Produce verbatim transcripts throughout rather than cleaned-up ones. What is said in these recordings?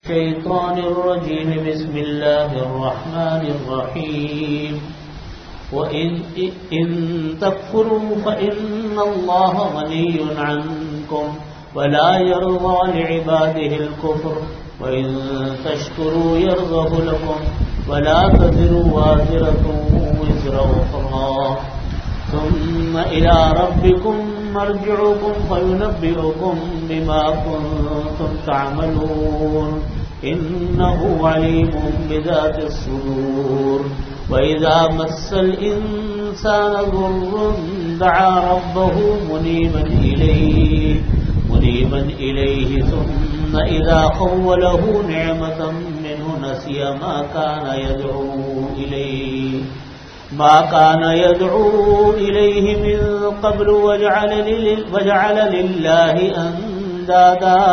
الشيطان الرجيم بسم الله الرحمن الرحيم وإن إن تكفروا فإن الله غني عنكم ولا يرضى لعباده الكفر وإن تشكروا يرضه لكم ولا تزر وازرة وزر أخرى ثم إلى ربكم مرجعكم فينبئكم بما كنتم تعملون إنه عليم بذات الصدور وإذا مس الإنسان ضر دعا ربه منيبا إليه منيبا إليه ثم إذا خوله نعمة منه نسي ما كان يدعو إليه ما كان يدعو إليه من قبل وجعل وجعل لله أندادا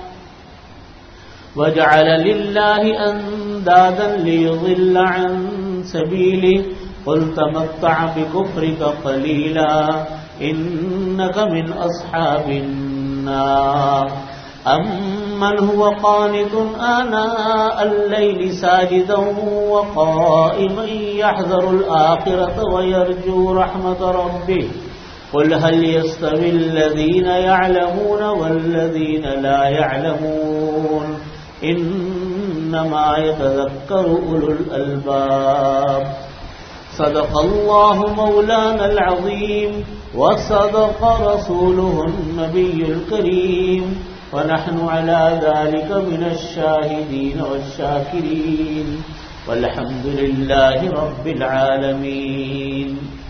وجعل لله أندادا ليضل عن سبيله قل تمتع بكفرك قليلا إنك من أصحاب النار أمن هو قانت آناء الليل ساجدا وقائما يحذر الآخرة ويرجو رحمة ربه قل هل يستوي الذين يعلمون والذين لا يعلمون إنما يتذكر أولو الألباب صدق الله مولانا العظيم وصدق رسوله النبي الكريم ونحن على ذلك من الشاهدين والشاكرين والحمد لله رب العالمين.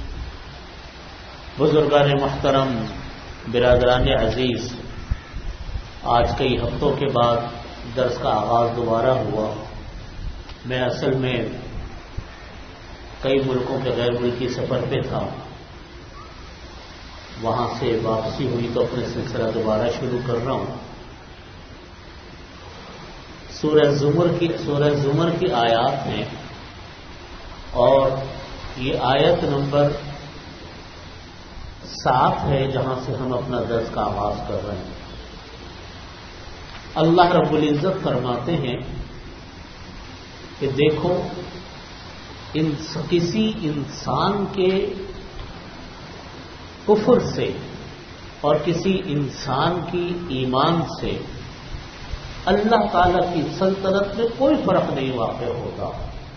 بزرگان محترم، برادران عزیز، آج کئی ہفتوں کے بعد درس کا آغاز دوبارہ ہوا. میں اصل میں کئی ملکوں کے غیر ملکی سفر پہ تھا، وہاں سے واپسی ہوئی تو اپنے سلسلہ دوبارہ شروع کر رہا ہوں. سورہ زمر کی سورہ زمر کی آیات ہیں اور یہ آیت نمبر سات ہے جہاں سے ہم اپنا درس کا آغاز کر رہے ہیں. اللہ رب العزت فرماتے ہیں کہ دیکھو، ان کسی انسان کے کفر سے اور کسی انسان کی ایمان سے اللہ تعالی کی سلطنت میں کوئی فرق نہیں واقع ہوتا،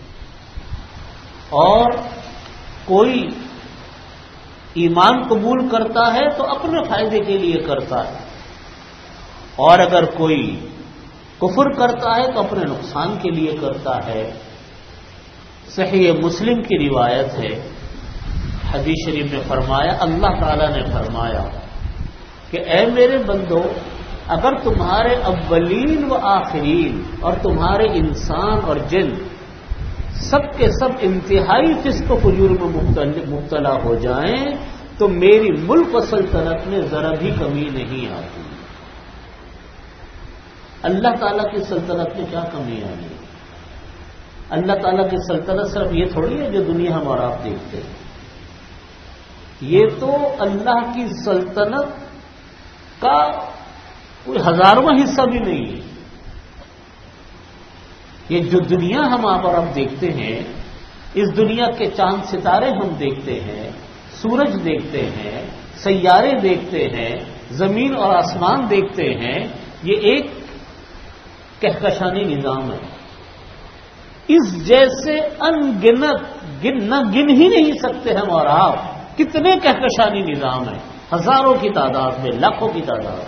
اور کوئی ایمان قبول کرتا ہے تو اپنے فائدے کے لیے کرتا ہے، اور اگر کوئی کفر کرتا ہے تو اپنے نقصان کے لیے کرتا ہے. صحیح مسلم کی روایت ہے، حدیث شریف میں فرمایا، اللہ تعالیٰ نے فرمایا کہ اے میرے بندو، اگر تمہارے اولین و آخرین اور تمہارے انسان اور جن سب کے سب انتہائی فسق و فجور میں مبتلا ہو جائیں تو میری ملک و سلطنت میں ذرا بھی کمی نہیں آتی. اللہ تعالیٰ کی سلطنت میں کیا کمی آئی؟ اللہ تعالیٰ کی سلطنت صرف یہ تھوڑی ہے جو دنیا ہم اور آپ دیکھتے ہیں. یہ تو اللہ کی سلطنت کا کوئی ہزارواں حصہ بھی نہیں ہے. یہ جو دنیا ہم آپ اور اب دیکھتے ہیں، اس دنیا کے چاند ستارے ہم دیکھتے ہیں، سورج دیکھتے ہیں، سیارے دیکھتے ہیں، زمین اور آسمان دیکھتے ہیں، یہ ایک کہکشانی نظام ہے. اس جیسے ان گنت گن نہ گن ہی نہیں سکتے ہم اور آپ کتنے کہکشانی نظام ہیں، ہزاروں کی تعداد میں، لاکھوں کی تعداد.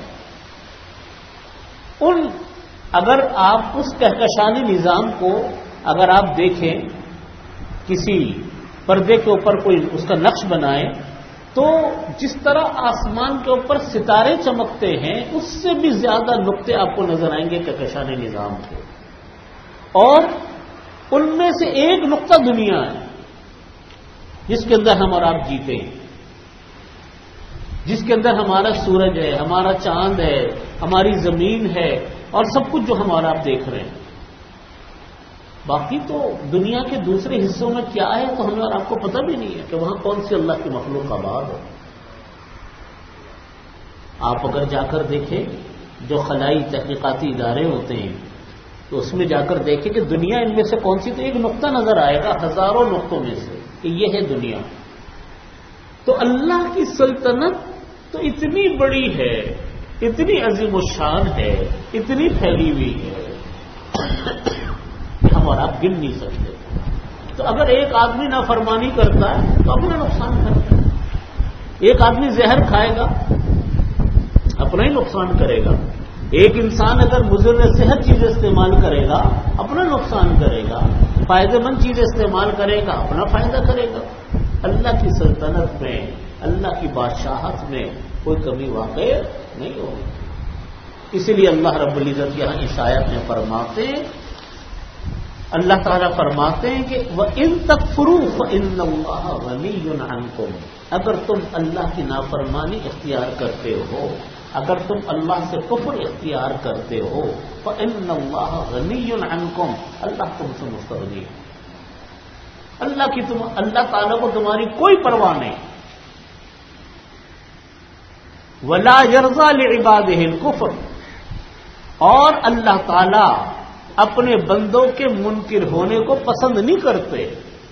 ان اگر آپ اس کہکشانی نظام کو اگر آپ دیکھیں، کسی پردے کے اوپر کوئی اس کا نقش بنائیں، تو جس طرح آسمان کے اوپر ستارے چمکتے ہیں اس سے بھی زیادہ نقطے آپ کو نظر آئیں گے کہکشانی نظام کے. اور ان میں سے ایک نقطہ دنیا ہے جس کے اندر ہم اور آپ جیتے ہیں، جس کے اندر ہمارا سورج ہے، ہمارا چاند ہے، ہماری زمین ہے اور سب کچھ جو ہمارا آپ دیکھ رہے ہیں. باقی تو دنیا کے دوسرے حصوں میں کیا ہے تو ہمیں اور آپ کو پتہ بھی نہیں ہے کہ وہاں کون سی اللہ کی مخلوق آباد ہے. آپ اگر جا کر دیکھیں جو خلائی تحقیقاتی ادارے ہوتے ہیں تو اس میں جا کر دیکھیں کہ دنیا ان میں سے کون سی، تو ایک نقطہ نظر آئے گا ہزاروں نقطوں میں سے کہ یہ ہے دنیا. تو اللہ کی سلطنت تو اتنی بڑی ہے، اتنی عظیم الشان ہے، اتنی پھیلی ہوئی ہے کہ ہم اور آپ گن نہیں سکتے. تو اگر ایک آدمی نافرمانی کرتا ہے تو اپنا نقصان کرتا ہے. ایک آدمی زہر کھائے گا اپنا ہی نقصان کرے گا. ایک انسان اگر مضر صحت چیزیں استعمال کرے گا اپنا نقصان کرے گا. فائدہ مند چیزیں استعمال کرے گا اپنا فائدہ کرے گا. اللہ کی سلطنت میں، اللہ کی بادشاہت میں کوئی کمی واقع نہیں ہوگی. اسی لیے اللہ رب العزت یہاں اس آیت میں فرماتے ہیں، اللہ تعالیٰ فرماتے ہیں کہ وَإِن تَكْفُرُوا فَإِنَّ اللَّهَ غَنِيٌّ عَنكُمْ. اگر تم اللہ کی نافرمانی اختیار کرتے ہو، اگر تم اللہ سے کفر اختیار کرتے ہو، فَإِنَّ اللَّهَ غَنِيٌّ عَنكُمْ. اللہ تم سے مستغنی ہے. اللہ کی تم اللہ تعالیٰ کو تمہاری کوئی پرواہ نہیں. وَلَا يَرْضَىٰ لِعِبَادِهِ الْكُفْرَ. اور اللہ تعالیٰ اپنے بندوں کے منکر ہونے کو پسند نہیں کرتے.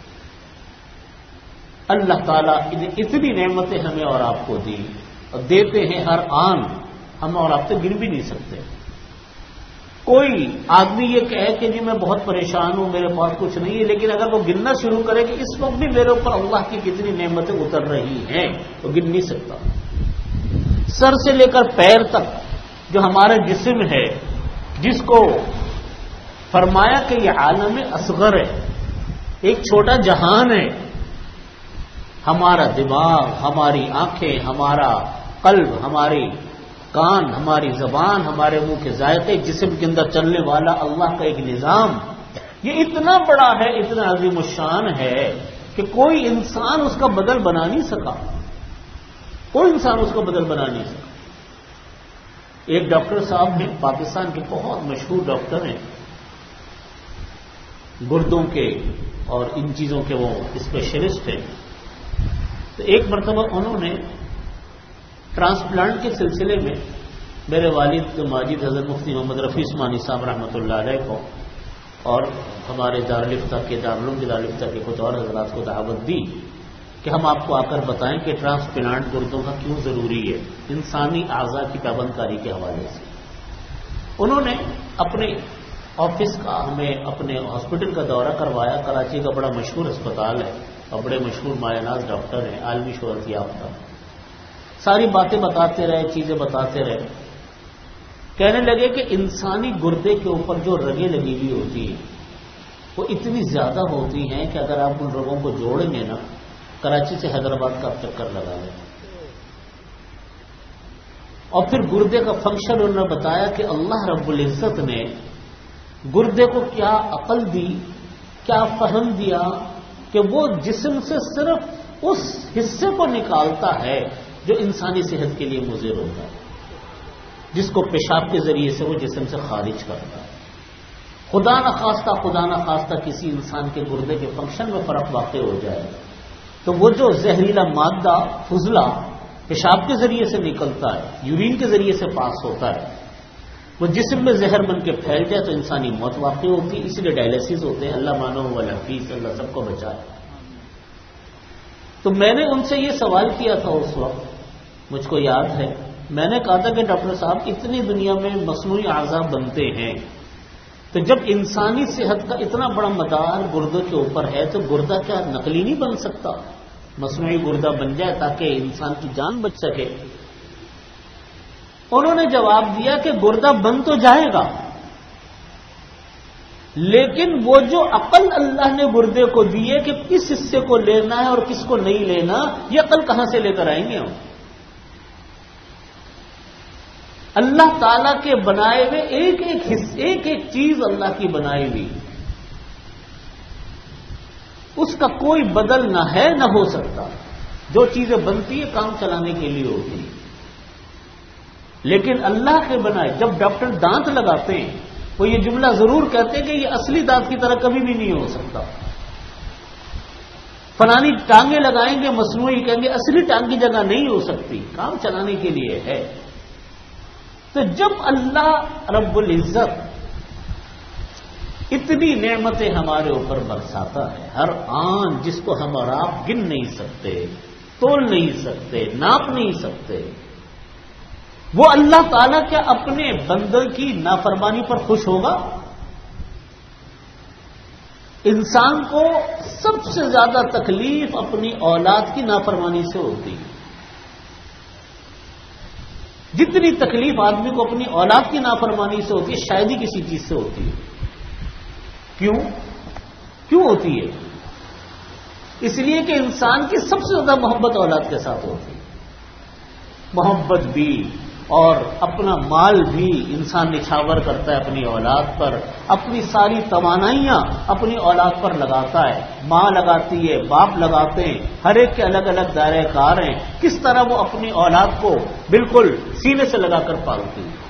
اللہ تعالیٰ اتنی نعمتیں ہمیں اور آپ کو دی اور دیتے ہیں ہر آن، ہم اور آپ تو گن بھی نہیں سکتے. کوئی آدمی یہ کہے کہ جی میں بہت پریشان ہوں، میرے پاس کچھ نہیں ہے، لیکن اگر وہ گننا شروع کرے کہ اس وقت بھی میرے اوپر اللہ کی کتنی نعمتیں اتر رہی ہیں تو گن نہیں سکتا. سر سے لے کر پیر تک جو ہمارا جسم ہے، جس کو فرمایا کہ یہ عالم اصغر ہے، ایک چھوٹا جہان ہے. ہمارا دماغ، ہماری آنکھیں، ہمارا قلب، ہماری کان، ہماری زبان، ہمارے منہ کے ذائقے، جسم کے اندر چلنے والا اللہ کا ایک نظام، یہ اتنا بڑا ہے، اتنا عظیم الشان ہے کہ کوئی انسان اس کا بدل بنا نہیں سکا. کوئی انسان اس کو بدل بنا نہیں سکا. ایک ڈاکٹر صاحب ہیں، پاکستان کے بہت مشہور ڈاکٹر ہیں، گردوں کے اور ان چیزوں کے وہ اسپیشلسٹ ہیں. تو ایک مرتبہ انہوں نے ٹرانسپلانٹ کے سلسلے میں میرے والد ماجد حضرت مفتی محمد رفیع عثمانی صاحب رحمۃ اللہ علیہ کو اور ہمارے دارالفتہ کے دارالعلوم کے دارالفتہ کے کچھ اور حضرات کو دعوت دی کہ ہم آپ کو آ کر بتائیں کہ ٹرانسپلانٹ گردوں کا کیوں ضروری ہے انسانی اعضاء کی پابند کاری کے حوالے سے. انہوں نے اپنے آفس کا، ہمیں اپنے ہاسپٹل کا دورہ کروایا. کراچی کا بڑا مشہور اسپتال ہے اور بڑے مشہور مایہ ناز ڈاکٹر ہیں، عالمی شہرت یافتہ. ساری باتیں بتاتے رہے، چیزیں بتاتے رہے. کہنے لگے کہ انسانی گردے کے اوپر جو رگیں لگی ہوئی ہوتی ہیں وہ اتنی زیادہ ہوتی ہیں کہ اگر آپ ان رگوں کو جوڑیں گے نا، کراچی سے حیدرآباد کا آپ چکر لگا لیں. اور پھر گردے کا فنکشن انہوں نے بتایا کہ اللہ رب العزت نے گردے کو کیا عقل دی، کیا فہم دیا کہ وہ جسم سے صرف اس حصے کو نکالتا ہے جو انسانی صحت کے لیے مضر ہوتا ہے، جس کو پیشاب کے ذریعے سے وہ جسم سے خارج کرتا ہے. خدا نخواستہ خدا نخواستہ کسی انسان کے گردے کے فنکشن میں فرق واقع ہو جائے تو وہ جو زہریلا مادہ فضلہ پیشاب کے ذریعے سے نکلتا ہے، یورین کے ذریعے سے پاس ہوتا ہے، وہ جسم میں زہر بن کے پھیل جائے تو انسانی موت واقع ہوتی ہے. اس لیے ڈائلیسس ہوتے ہیں. اللہ مانو والحفیظ، اللہ سب کو بچائے. تو میں نے ان سے یہ سوال کیا تھا اس وقت، مجھ کو یاد ہے، میں نے کہا تھا کہ ڈاکٹر صاحب اتنی دنیا میں مصنوعی اعضاء بنتے ہیں، تو جب انسانی صحت کا اتنا بڑا مدار گردوں کے اوپر ہے تو گردہ کیا نقلی نہیں بن سکتا؟ مصنوعی گردہ بن جائے تاکہ انسان کی جان بچ سکے. انہوں نے جواب دیا کہ گردہ بن تو جائے گا، لیکن وہ جو عقل اللہ نے گردے کو دی ہے کہ کس حصے کو لینا ہے اور کس کو نہیں لینا، یہ عقل کہاں سے لے کر آئیں گے ہم؟ اللہ تعالیٰ کے بنائے ہوئے ایک ایک حصے، ایک ایک چیز اللہ کی بنائی ہوئی، اس کا کوئی بدل نہ ہے نہ ہو سکتا. جو چیزیں بنتی ہے کام چلانے کے لیے ہوتی ہیں، لیکن اللہ کے بنائے. جب ڈاکٹر دانت لگاتے ہیں وہ یہ جملہ ضرور کہتے ہیں کہ یہ اصلی دانت کی طرح کبھی بھی نہیں ہو سکتا. فلانی ٹانگیں لگائیں گے مصنوعی، کہیں گے اصلی ٹانگ کی جگہ نہیں ہو سکتی، کام چلانے کے لیے ہے. تو جب اللہ رب العزت اتنی نعمتیں ہمارے اوپر برساتا ہے، ہر آن جس کو ہم اور آپ گن نہیں سکتے، تول نہیں سکتے، ناپ نہیں سکتے۔ وہ اللہ تعالیٰ کیا اپنے بندے کی نافرمانی پر خوش ہوگا؟ انسان کو سب سے زیادہ تکلیف اپنی اولاد کی نافرمانی سے ہوتی ہے۔ جتنی تکلیف آدمی کو اپنی اولاد کی نافرمانی سے ہوتی ہے شاید ہی کسی چیز سے ہوتی ہے۔ کیوں کیوں ہوتی ہے؟ اس لیے کہ انسان کی سب سے زیادہ محبت اولاد کے ساتھ ہوتی ہے۔ محبت بھی اور اپنا مال بھی انسان نچھاور کرتا ہے اپنی اولاد پر، اپنی ساری توانائیاں اپنی اولاد پر لگاتا ہے، ماں لگاتی ہے، باپ لگاتے ہیں، ہر ایک کے الگ الگ دائرہ کار ہیں، کس طرح وہ اپنی اولاد کو بالکل سینے سے لگا کر پالتی ہے۔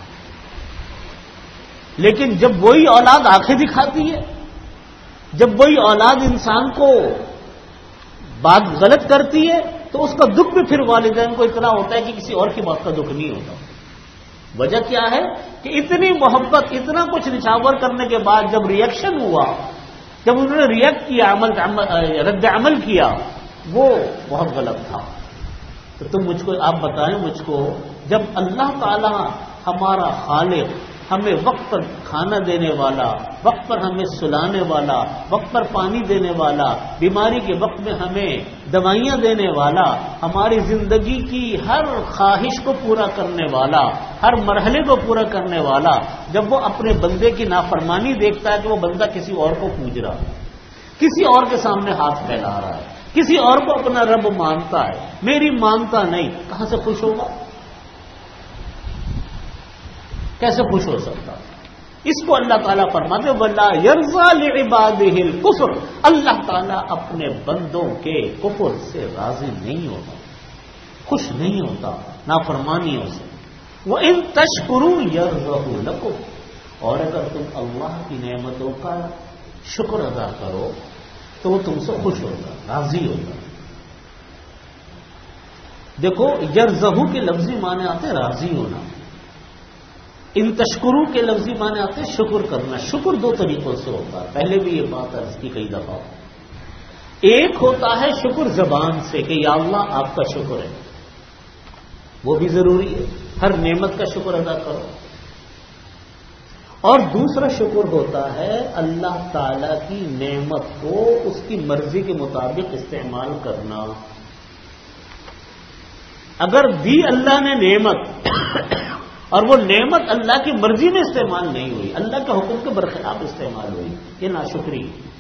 لیکن جب وہی اولاد آنکھیں دکھاتی ہے، جب وہی اولاد انسان کو بات غلط کرتی ہے، تو اس کا دکھ بھی پھر والدین کو اتنا ہوتا ہے کہ کسی اور کی بات کا دکھ نہیں ہوتا۔ وجہ کیا ہے کہ اتنی محبت، اتنا کچھ نچھاور کرنے کے بعد جب ریئیکشن ہوا، جب انہوں نے ریئیکٹ کیا، عمل رد عمل کیا، وہ بہت غلط تھا۔ تو تم مجھ کو آپ بتائیں مجھ کو، جب اللہ تعالی ہمارا خالق ہمیں وقت پر کھانا دینے والا، وقت پر ہمیں سلانے والا، وقت پر پانی دینے والا، بیماری کے وقت میں ہمیں دوائیاں دینے والا، ہماری زندگی کی ہر خواہش کو پورا کرنے والا، ہر مرحلے کو پورا کرنے والا، جب وہ اپنے بندے کی نافرمانی دیکھتا ہے کہ وہ بندہ کسی اور کو پوج رہا ہے، کسی اور کے سامنے ہاتھ پھیلا رہا ہے، کسی اور کو اپنا رب مانتا ہے، میری مانتا نہیں، کہاں سے خوش ہوگا؟ کیسے خوش ہو سکتا؟ اس کو اللہ تعالیٰ فرماتے وَلَا يَرْضَىٰ لِعِبَادِهِ الْكُفْرَ، اللہ تعالیٰ اپنے بندوں کے کفر سے راضی نہیں ہوتا، خوش نہیں ہوتا نافرمانیوں سے۔ وَإِن تَشْكُرُوا يَرْضَهُ لَكُمْ، اور اگر تم اللہ کی نعمتوں کا شکر ادا کرو تو وہ تم سے خوش ہوگا، راضی ہوگا۔ دیکھو یرضہ کے لفظی معنی آتے ہیں راضی ہونا، ان تشکرو کے لفظی معنی آتے ہیں شکر کرنا۔ شکر دو طریقوں سے ہوتا ہے، پہلے بھی یہ بات عرض کی کئی دفعہ۔ ایک ہوتا ہے شکر زبان سے کہ یا اللہ آپ کا شکر ہے، وہ بھی ضروری ہے، ہر نعمت کا شکر ادا کرو۔ اور دوسرا شکر ہوتا ہے اللہ تعالی کی نعمت کو اس کی مرضی کے مطابق استعمال کرنا۔ اگر دی اللہ نے نعمت اور وہ نعمت اللہ کی مرضی میں استعمال نہیں ہوئی، اللہ کے حکم کے برخلاف استعمال ہوئی، یہ ناشکری۔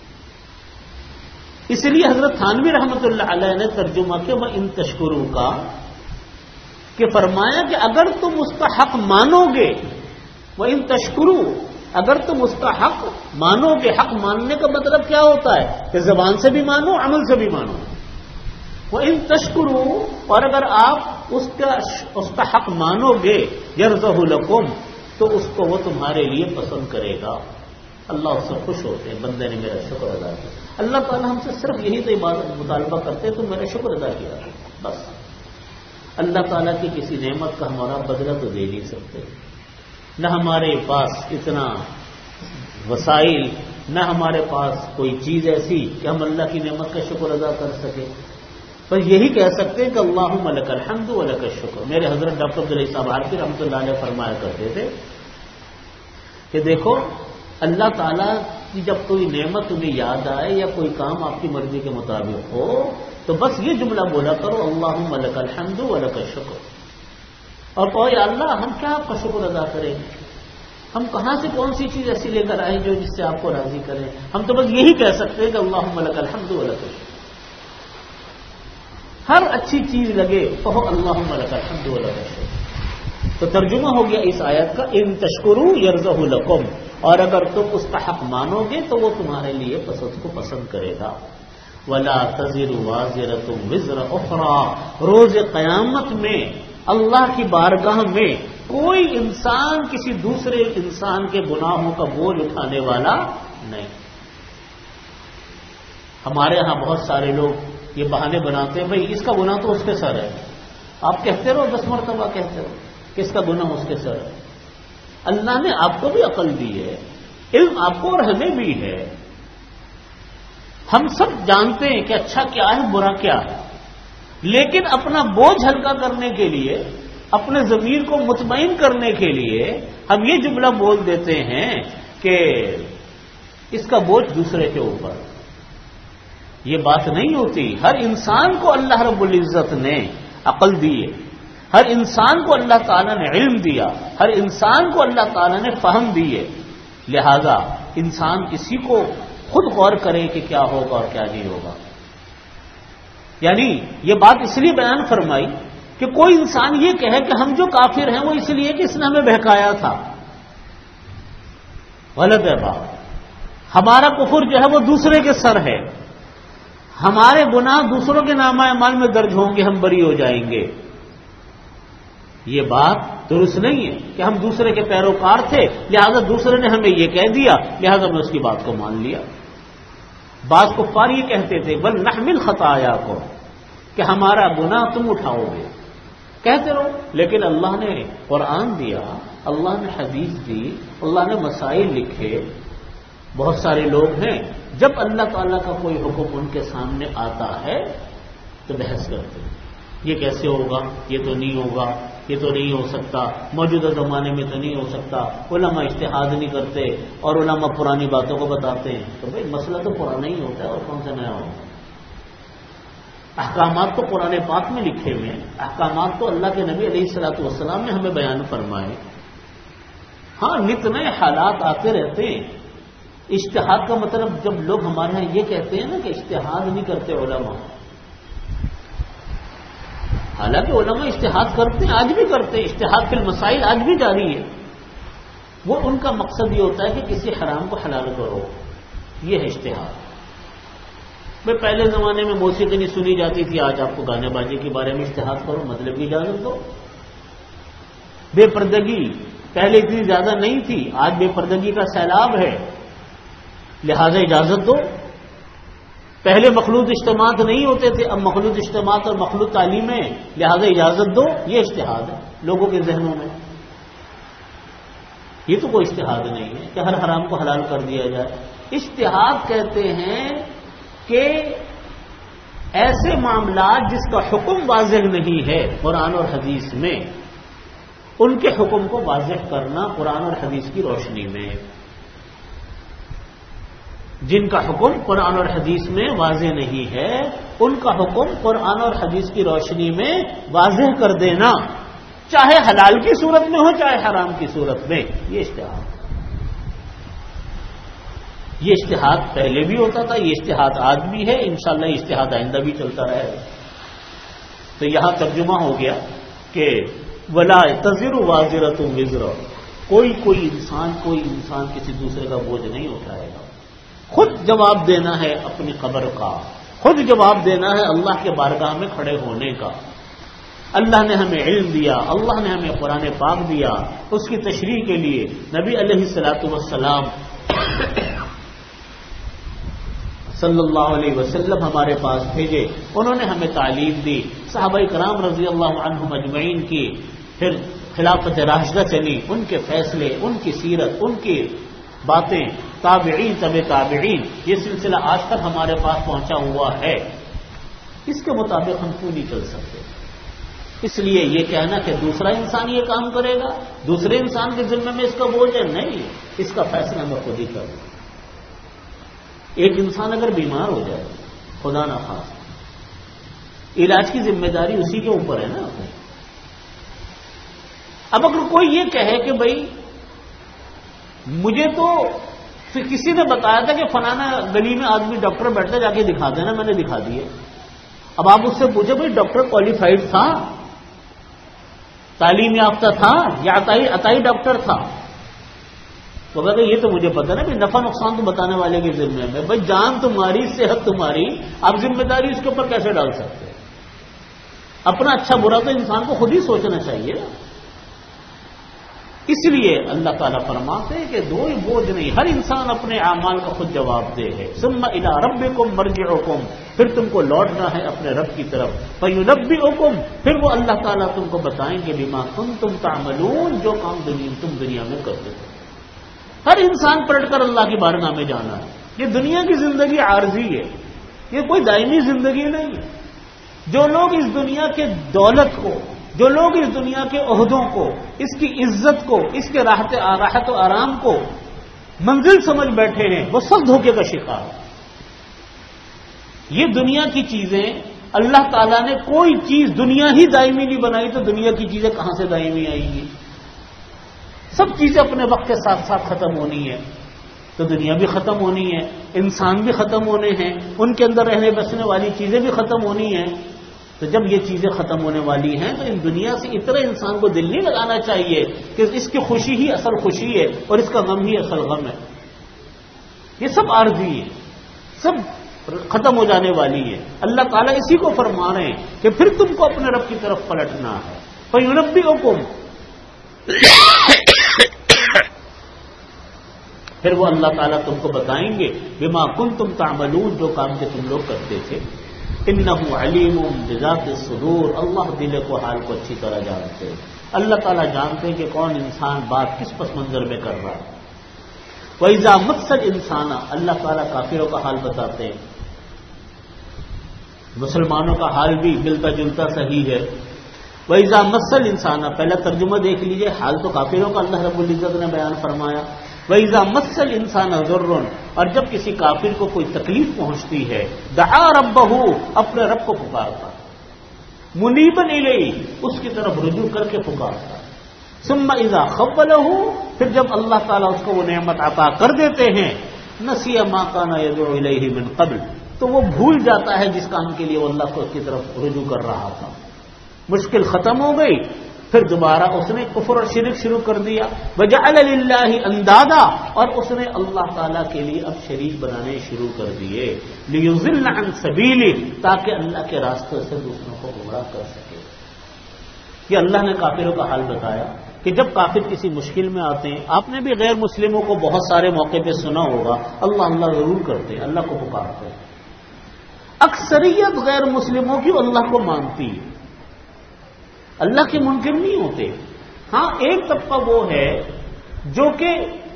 اس لیے حضرت تھانوی رحمۃ اللہ علیہ نے ترجمہ کیا وہ ان تشکروں کا کہ فرمایا کہ اگر تم اس کا حق مانو گے، وہ ان تشکرو، اگر تم اس کا حق مانو گے، حق ماننے کا مطلب کیا ہوتا ہے کہ زبان سے بھی مانو، عمل سے بھی مانو۔ وہ ان تشکرو، اور اگر آپ اس کا اس کا حق مانو گے، یرضہ لکم، تو اس کو وہ تمہارے لیے پسند کرے گا۔ اللہ اس سے خوش ہوتے ہیں، بندے نے میرا شکر ادا کیا۔ اللہ تعالیٰ ہم سے صرف یہی تو عبادت مطالبہ کرتے ہیں، تو میرا شکر ادا کیا بس۔ اللہ تعالیٰ کی کسی نعمت کا ہمارا بدلہ تو دے نہیں سکتے، نہ ہمارے پاس اتنا وسائل، نہ ہمارے پاس کوئی چیز ایسی کہ ہم اللہ کی نعمت کا شکر ادا کر سکیں۔ بس یہی کہہ سکتے ہیں کہ اللہم لک الحمد و لک الشکر۔ میرے حضرت ڈاکٹر عبداللہ صاحب عارفی رحمۃ اللہ علیہ فرمایا کرتے تھے کہ دیکھو اللہ تعالیٰ کی جب کوئی نعمت تمہیں یاد آئے یا کوئی کام آپ کی مرضی کے مطابق ہو تو بس یہ جملہ بولا کرو اللہم لک الحمد و لک الشکر، اور کہو یا اللہ ہم کیا آپ کا شکر ادا کریں گے، ہم کہاں سے کون سی چیز ایسی لے کر آئیں جو جس سے آپ کو راضی کریں۔ ہم تو بس یہی کہہ سکتے ہیں کہ اللہم لک الحمد و لک الشکر۔ ہر اچھی چیز لگے کہو اللہم لک الحمد و لک الشکر۔ تو ترجمہ ہو گیا اس آیت کا ان تشکروا یرضہ لکم، اور اگر تم اس کا حق مانو گے تو وہ تمہارے لیے پسند کو پسند کرے گا۔ ولا تزر وازرۃ وزر اخرى، روز قیامت میں اللہ کی بارگاہ میں کوئی انسان کسی دوسرے انسان کے گناہوں کا بوجھ اٹھانے والا نہیں۔ ہمارے ہاں بہت سارے لوگ یہ بہانے بناتے ہیں، بھئی اس کا گناہ تو اس کے سر ہے، آپ کہتے رہو دس مرتبہ کہتے رہو کہ اس کا گناہ اس کے سر ہے۔ اللہ نے آپ کو بھی عقل دی ہے، علم آپ کو اور ہمیں بھی ہے. ہم سب جانتے ہیں کہ اچھا کیا ہے برا کیا ہے، لیکن اپنا بوجھ ہلکا کرنے کے لیے، اپنے ضمیر کو مطمئن کرنے کے لیے ہم یہ جملہ بول دیتے ہیں کہ اس کا بوجھ دوسرے کے اوپر. یہ بات نہیں ہوتی. ہر انسان کو اللہ رب العزت نے عقل دی ہے، ہر انسان کو اللہ تعالیٰ نے علم دیا، ہر انسان کو اللہ تعالیٰ نے فہم دی ہے. لہذا انسان کسی کو خود غور کرے کہ کیا ہوگا اور کیا نہیں ہوگا. یعنی یہ بات اس لیے بیان فرمائی کہ کوئی انسان یہ کہے کہ ہم جو کافر ہیں وہ اس لیے کہ اس نے ہمیں بہکایا تھا. غلط ہے بات. ہمارا کفر جو ہے وہ دوسرے کے سر ہے، ہمارے گناہ دوسروں کے نامہ اعمال میں درج ہوں گے، ہم بری ہو جائیں گے. یہ بات درست نہیں ہے کہ ہم دوسرے کے پیروکار تھے لہذا دوسرے نے ہمیں یہ کہہ دیا لہذا میں اس کی بات کو مان لیا. بعض کفار یہ کہتے تھے بل نحمل خطایا کو، کہ ہمارا گناہ تم اٹھاؤ گے. کہتے رہو، لیکن اللہ نے قرآن دیا، اللہ نے حدیث دی، اللہ نے مسائل لکھے. بہت سارے لوگ ہیں جب اللہ تعالیٰ کا کوئی حکم ان کے سامنے آتا ہے تو بحث کرتے ہیں، یہ کیسے ہوگا، یہ تو نہیں ہوگا، یہ تو نہیں ہو سکتا، موجودہ زمانے میں تو نہیں ہو سکتا. علماء اجتہاد نہیں کرتے اور علماء پرانی باتوں کو بتاتے ہیں. تو بھائی مسئلہ تو پرانا ہی ہوتا ہے اور کون سا نیا ہوتا ہے. احکامات تو قرآن پاک میں لکھے ہوئے ہیں، احکامات تو اللہ کے نبی علیہ الصلوۃ والسلام نے ہمیں بیان فرمائے. ہاں نت نئے حالات آتے رہتے ہیں. اجتہاد کا مطلب جب لوگ ہمارے ہاں یہ کہتے ہیں نا کہ اجتہاد نہیں کرتے علماء، حالانکہ علماء اجتہاد کرتے ہیں، آج بھی کرتے ہیں. اجتہاد فی المسائل آج بھی جاری ہے. وہ ان کا مقصد یہ ہوتا ہے کہ کسی حرام کو حلال کرو، یہ ہے اجتہاد. میں پہلے زمانے میں موسیقی نہیں سنی جاتی تھی، آج آپ کو گانے بازی کے بارے میں اجتہاد کرو، مطلب کی اجازت دو. بے پردگی پہلے اتنی زیادہ نہیں تھی، آج بے پردگی کا سیلاب ہے، لہذا اجازت دو. پہلے مخلوط اجتماعات نہیں ہوتے تھے، اب مخلوط اجتماعات اور مخلوط تعلیمیں، لہذا اجازت دو. یہ اجتہاد ہے لوگوں کے ذہنوں میں. یہ تو کوئی اجتہاد نہیں ہے کہ ہر حرام کو حلال کر دیا جائے. اجتہاد کہتے ہیں کہ ایسے معاملات جس کا حکم واضح نہیں ہے قرآن اور حدیث میں، ان کے حکم کو واضح کرنا قرآن اور حدیث کی روشنی میں. جن کا حکم قرآن اور حدیث میں واضح نہیں ہے ان کا حکم قرآن اور حدیث کی روشنی میں واضح کر دینا، چاہے حلال کی صورت میں ہو چاہے حرام کی صورت میں. یہ اجتہاد یہ اشتہاد پہلے بھی ہوتا تھا، یہ اشتہاد آج بھی ہے، انشاءاللہ یہ اشتہاد آئندہ بھی چلتا رہے گا. تو یہاں ترجمہ ہو گیا کہ ولا تزر وازرۃ وزر، کوئی کوئی انسان کوئی انسان کسی دوسرے کا بوجھ نہیں اٹھائے گا. خود جواب دینا ہے اپنی قبر کا، خود جواب دینا ہے اللہ کے بارگاہ میں کھڑے ہونے کا. اللہ نے ہمیں علم دیا، اللہ نے ہمیں قرآن پاک دیا، اس کی تشریح کے لیے نبی علیہ الصلوۃ والسلام صلی اللہ علیہ وسلم ہمارے پاس بھیجے، انہوں نے ہمیں تعلیم دی. صحابہ کرام رضی اللہ عنہم اجمعین کی پھر خلافت راشدہ چلی، ان کے فیصلے، ان کی سیرت، ان کی باتیں، تابعین تبع تابعین، یہ سلسلہ آج تک ہمارے پاس پہنچا ہوا ہے. اس کے مطابق ہم کیوں نہیں چل سکتے؟ اس لیے یہ کہنا کہ دوسرا انسان یہ کام کرے گا، دوسرے انسان کے ذمہ میں اس کا بوجھ ہے، نہیں، اس کا فیصلہ میں خود ہی کروں. ایک انسان اگر بیمار ہو جائے خدا نہ خواستہ، علاج کی ذمہ داری اسی کے اوپر ہے نا. اب اگر کوئی یہ کہے کہ بھائی مجھے تو کسی نے بتایا تھا کہ فلانا گلی میں آدمی ڈاکٹر بیٹھتا جا کے دکھا دینا، میں نے دکھا دیے. اب آپ اس سے پوچھے بھائی ڈاکٹر کوالیفائڈ تھا، تعلیم یافتہ تھا یا عطائی عطائی ڈاکٹر تھا؟ تو کہتے یہ تو مجھے پتا نا کہ نفع نقصان تو بتانے والے کے ذمہ میں. بھائی جان تمہاری، صحت تمہاری، آپ ذمہ داری اس کے اوپر کیسے ڈال سکتے ہیں؟ اپنا اچھا برا تو انسان کو خود ہی سوچنا چاہیے. اس لیے اللہ تعالیٰ فرماتے ہیں کہ دو ہی بوجھ نہیں، ہر انسان اپنے اعمال کا خود جواب دہ ہے. ثم الی ربکم مرجعکم، پھر تم کو لوٹنا ہے اپنے رب کی طرف. فینبئکم، پھر وہ اللہ تعالیٰ تم کو بتائیں گے بما کنتم تعملون، جو کام دنیا تم دنیا میں کرتے تھے. ہر انسان پلٹ کر اللہ کی بارگاہ میں جانا ہے. یہ دنیا کی زندگی عارضی ہے، یہ کوئی دائمی زندگی نہیں ہے. جو لوگ اس دنیا کے دولت کو، جو لوگ اس دنیا کے عہدوں کو، اس کی عزت کو، اس کے راحت راحت و آرام کو منزل سمجھ بیٹھے ہیں، وہ سب دھوکے کا شکار ہے. یہ دنیا کی چیزیں اللہ تعالیٰ نے کوئی چیز دنیا ہی دائمی نہیں بنائی، تو دنیا کی چیزیں کہاں سے دائمی آئیں گی؟ سب چیزیں اپنے وقت کے ساتھ ساتھ ختم ہونی ہے. تو دنیا بھی ختم ہونی ہے، انسان بھی ختم ہونے ہیں، ان کے اندر رہنے بسنے والی چیزیں بھی ختم ہونی ہیں. تو جب یہ چیزیں ختم ہونے والی ہیں تو ان دنیا سے اتنا انسان کو دل نہیں لگانا چاہیے کہ اس کی خوشی ہی اصل خوشی ہے اور اس کا غم ہی اصل غم ہے. یہ سب عارضی ہے، سب ختم ہو جانے والی ہے. اللہ تعالیٰ اسی کو فرما رہے ہیں کہ پھر تم کو اپنے رب کی طرف پلٹنا ہے. فَيُنَبِّئُكُمْ، پھر وہ اللہ تعالیٰ تم کو بتائیں گے بما کنتم تعملون، جو کام کے تم لوگ کرتے تھے. انہ علیم بذات الصدور، اللہ دل کو حال کو اچھی طرح جانتے ہیں. اللہ تعالیٰ جانتے ہیں کہ کون انسان بات کس پس منظر میں کر رہا ہے. وَإِذَا مَسَّ الْإِنسَانَ، اللہ تعالیٰ کافروں کا حال بتاتے ہیں. مسلمانوں کا حال بھی ملتا جلتا صحیح ہے. وَإِذَا مَسَّ الْإِنسَانَ، پہلا ترجمہ دیکھ لیجئے، حال تو کافروں کا اللہ رب العزت نے بیان فرمایا. وَإِذَا مَسَّ الْإِنسَانَ ضُرٌّ، اور جب کسی کافر کو کوئی تکلیف پہنچتی ہے، دعا ربہ، اپنے رب کو پکارتا، منیباً الیہ، اس کی طرف رجوع کر کے پکارتا. ثم اذا خولہ، پھر جب اللہ تعالیٰ اس کو وہ نعمت عطا کر دیتے ہیں، نسی ما کان یدعو الیہ من قبل، تو وہ بھول جاتا ہے جس کام کے لیے وہ اللہ کو اس کی طرف رجوع کر رہا تھا. مشکل ختم ہو گئی، پھر دوبارہ اس نے کفر اور شرک شروع کر دیا. وجعل للہ اندادا، اور اس نے اللہ تعالیٰ کے لیے اب شریک بنانے شروع کر دیے. لیضل عن سبیلہ، تاکہ اللہ کے راستے سے دوسروں کو گمراہ کر سکے. یہ اللہ نے کافروں کا حال بتایا کہ جب کافر کسی مشکل میں آتے ہیں، آپ نے بھی غیر مسلموں کو بہت سارے موقع پہ سنا ہوگا، اللہ اللہ ضرور کرتے ہیں، اللہ کو پکارتے ہیں. اکثریت غیر مسلموں کی اللہ کو مانتی ہے، اللہ کے منکر نہیں ہوتے. ہاں ایک طبقہ وہ ہے جو کہ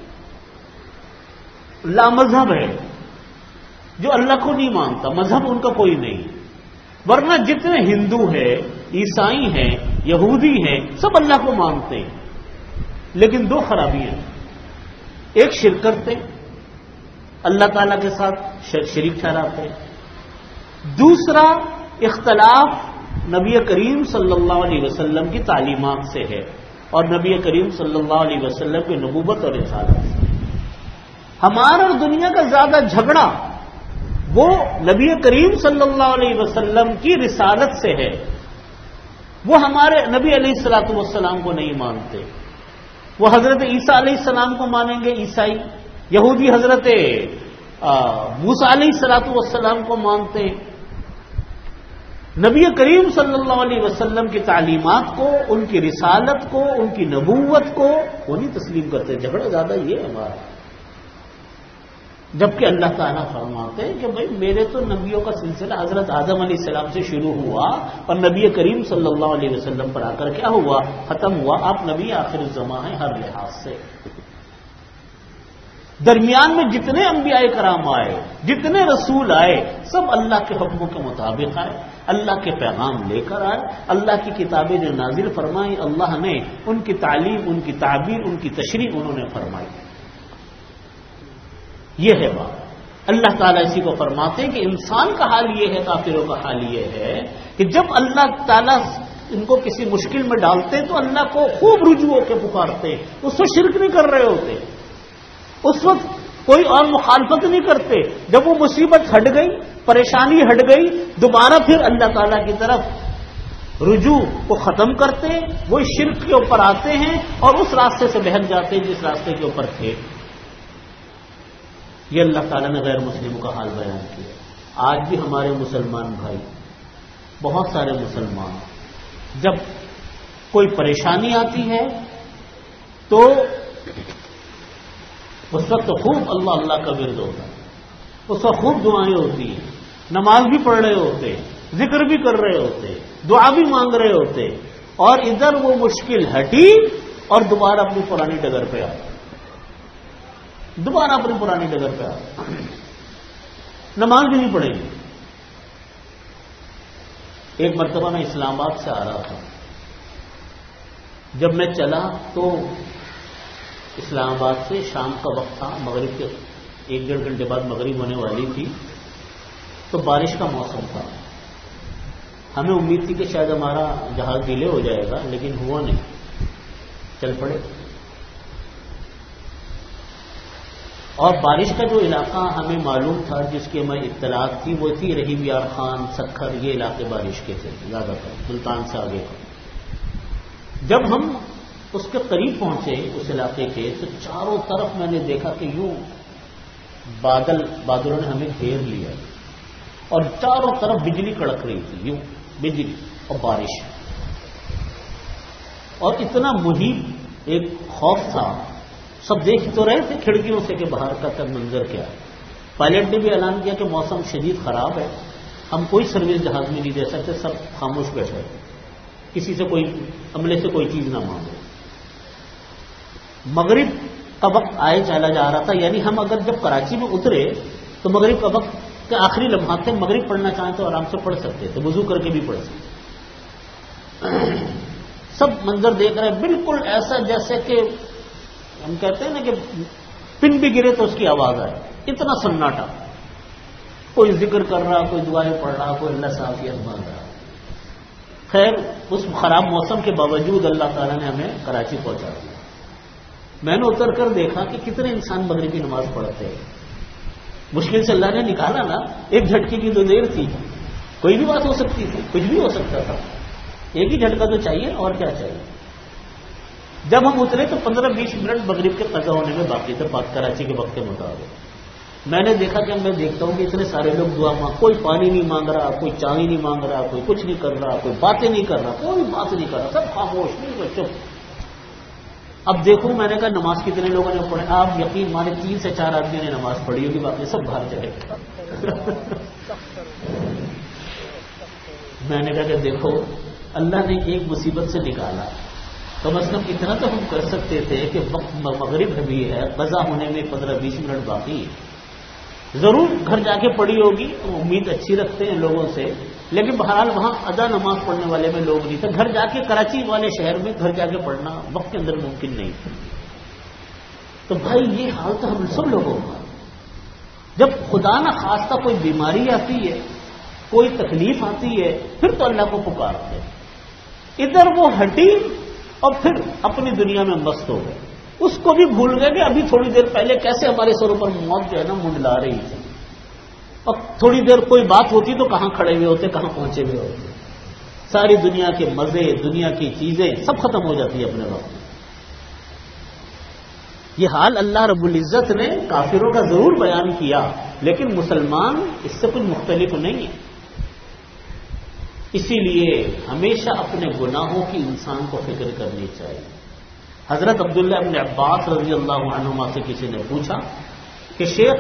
لامذہب ہے، جو اللہ کو نہیں مانتا، مذہب ان کا کوئی نہیں. ورنہ جتنے ہندو ہیں، عیسائی ہیں، یہودی ہیں، سب اللہ کو مانتے ہیں. لیکن دو خرابیاں ہیں. ایک شرک کرتے، اللہ تعالیٰ کے ساتھ شریک ٹھہراتے. دوسرا اختلاف نبی کریم صلی اللہ علیہ وسلم کی تعلیمات سے ہے اور نبی کریم صلی اللہ علیہ وسلم کی نبوت اور رسالت سے. ہمارا اور دنیا کا زیادہ جھگڑا وہ نبی کریم صلی اللہ علیہ وسلم کی رسالت سے ہے. وہ ہمارے نبی علیہ الصلوۃ والسلام کو نہیں مانتے. وہ حضرت عیسیٰ علیہ السلام کو مانیں گے عیسائی، یہودی حضرت موسیٰ علیہ الصلوۃ والسلام کو مانتے ہیں. نبی کریم صلی اللہ علیہ وسلم کی تعلیمات کو، ان کی رسالت کو، ان کی نبوت کو وہ نہیں تسلیم کرتے. جھگڑا زیادہ یہ ہے ہمارا. جبکہ اللہ تعالیٰ فرماتے ہیں کہ بھائی میرے تو نبیوں کا سلسلہ حضرت آدم علیہ السلام سے شروع ہوا اور نبی کریم صلی اللہ علیہ وسلم پر آ کر کیا ہوا؟ ختم ہوا. آپ نبی آخر الزماں ہیں ہر لحاظ سے. درمیان میں جتنے انبیاء کرام آئے، جتنے رسول آئے، سب اللہ کے حکموں کے مطابق آئے، اللہ کے پیغام لے کر آئے. اللہ کی کتابیں جو نازل فرمائی، اللہ نے ان کی تعلیم، ان کی تعبیر، ان کی تشریح انہوں نے فرمائی. یہ ہے بات. اللہ تعالیٰ اسی کو فرماتے ہیں کہ انسان کا حال یہ ہے، کافروں کا حال یہ ہے کہ جب اللہ تعالیٰ ان کو کسی مشکل میں ڈالتے تو اللہ کو خوب رجوع ہو کے پکارتے. اس وقت شرک نہیں کر رہے ہوتے، اس وقت کوئی اور مخالفت نہیں کرتے. جب وہ مصیبت ہٹ گئی، پریشانی ہٹ گئی، دوبارہ پھر اللہ تعالیٰ کی طرف رجوع کو ختم کرتے، وہ شرک کے اوپر آتے ہیں اور اس راستے سے بہک جاتے ہیں جس راستے کے اوپر تھے. یہ اللہ تعالیٰ نے غیر مسلموں کا حال بیان کیا. آج بھی ہمارے مسلمان بھائی، بہت سارے مسلمان، جب کوئی پریشانی آتی ہے تو اس وقت خوب اللہ اللہ کا ورد ہوتا ہے، اس وقت خوب دعائیں ہوتی ہیں، نماز بھی پڑھ رہے ہوتے، ذکر بھی کر رہے ہوتے، دعا بھی مانگ رہے ہوتے، اور ادھر وہ مشکل ہٹی اور دوبارہ اپنی پرانی ڈگر پہ آئے. دوبارہ اپنی پرانی جگہ پہ آ گئے، نماز بھی نہیں پڑھیں گے۔ ایک مرتبہ میں اسلام آباد سے آ رہا تھا، جب میں چلا تو اسلام آباد سے شام کا وقت تھا، مغرب کے ایک ڈیڑھ گھنٹے بعد مغرب ہونے والی تھی، تو بارش کا موسم تھا۔ ہمیں امید تھی کہ شاید ہمارا جہاز ڈیلے ہو جائے گا، لیکن ہوا نہیں، چل پڑے۔ اور بارش کا جو علاقہ ہمیں معلوم تھا، جس کی ہمیں اطلاعات تھی، وہ تھی رحیم یار خان، سکھر، یہ علاقے بارش کے تھے زیادہ تر، ملتان سے آگے۔ جب ہم اس کے قریب پہنچے اس علاقے کے، تو چاروں طرف میں نے دیکھا کہ یوں بادل بادلوں نے ہمیں گھیر لیا، اور چاروں طرف بجلی کڑک رہی تھی، یوں بجلی اور بارش، اور اتنا محیط ایک خوف تھا۔ سب دیکھ تو رہے تھے کھڑکیوں سے کہ باہر کا کیا منظر کیا ہے۔ پائلٹ نے بھی اعلان کیا کہ موسم شدید خراب ہے، ہم کوئی سروس جہاز میں نہیں دے سکتے، سب خاموش بیٹھے، کسی سے کوئی عملے سے کوئی چیز نہ مانگو۔ مغرب کا وقت آئے چلا جا رہا تھا، یعنی ہم اگر جب کراچی میں اترے تو مغرب کا وقت کے آخری لمحات تھے، مغرب پڑھنا چاہیں تو آرام سے پڑھ سکتے تھے، وضو کر کے بھی پڑھ سکتے۔ سب منظر دیکھ رہے ہیں، بالکل ایسا جیسے کہ ہم کہتے ہیں نا کہ پن بھی گرے تو اس کی آواز آئے، اتنا سناٹا، کوئی ذکر کر رہا، کوئی دعائیں پڑھ رہا، کوئی اللہ سے عافیت مانگ رہا۔ خیر اس خراب موسم کے باوجود اللہ تعالیٰ نے ہمیں کراچی پہنچا دیا۔ میں نے اتر کر دیکھا کہ کتنے انسان مغرب کی نماز پڑھتے ہیں، مشکل سے اللہ نے نکالا نا، ایک جھٹکے کی تو دیر تھی، کوئی بھی بات ہو سکتی تھی، کچھ بھی ہو سکتا تھا، ایک ہی جھٹکا تو چاہیے، اور کیا چاہیے۔ جب ہم اترے تو پندرہ بیس منٹ مغرب کے قضا ہونے میں باقی تھے، پاک کراچی کے وقت کے مطابق۔ میں نے دیکھا کہ میں دیکھتا ہوں کہ اتنے سارے لوگ دعا مانگ، کوئی پانی نہیں مانگ رہا، کوئی چائے نہیں مانگ رہا، کوئی کچھ نہیں کر رہا، کوئی باتیں نہیں کر رہا، کوئی بات نہیں کر رہا، سب خاموش، نہیں چپ۔ اب دیکھوں میں نے کہا نماز کتنے لوگوں نے پڑھی، آپ یقین مانے تین سے چار آدمیوں نے نماز پڑھی ہوگی، باقی سب باہر چلے گئے۔ میں نے کہا کہ دیکھو اللہ نے ایک مصیبت سے نکالا، کم از کم اتنا تو ہم کر سکتے تھے کہ وقت مغرب بھی ہے، قضا ہونے میں پندرہ بیس منٹ باقی، ضرور گھر جا کے پڑھی ہوگی، امید اچھی رکھتے ہیں لوگوں سے، لیکن بہرحال وہاں ادا نماز پڑھنے والے میں لوگ نہیں تھے، گھر جا کے کراچی والے شہر میں گھر جا کے پڑھنا وقت کے اندر ممکن نہیں تھا۔ تو بھائی یہ حال تو ہم سب لوگوں کا، جب خدا نہ خواستہ کوئی بیماری آتی ہے، کوئی تکلیف آتی ہے، پھر تو اللہ کو پکارتے ہیں، ادھر وہ ہٹی اور پھر اپنی دنیا میں مست ہو گئے، اس کو بھی بھول گئے کہ ابھی تھوڑی دیر پہلے کیسے ہمارے سروں پر موت جو ہے نا منڈلا رہی تھی، اور تھوڑی دیر کوئی بات ہوتی تو کہاں کھڑے ہوئے ہوتے، کہاں پہنچے ہوئے ہوتے، ساری دنیا کے مزے، دنیا کی چیزیں سب ختم ہو جاتی ہے اپنے وقت میں۔ یہ حال اللہ رب العزت نے کافروں کا ضرور بیان کیا، لیکن مسلمان اس سے کچھ مختلف نہیں ہے۔ اسی لیے ہمیشہ اپنے گناہوں کی انسان کو فکر کرنی چاہیے۔ حضرت عبداللہ ابن عباس رضی اللہ عنہما سے کسی نے پوچھا کہ شیخ،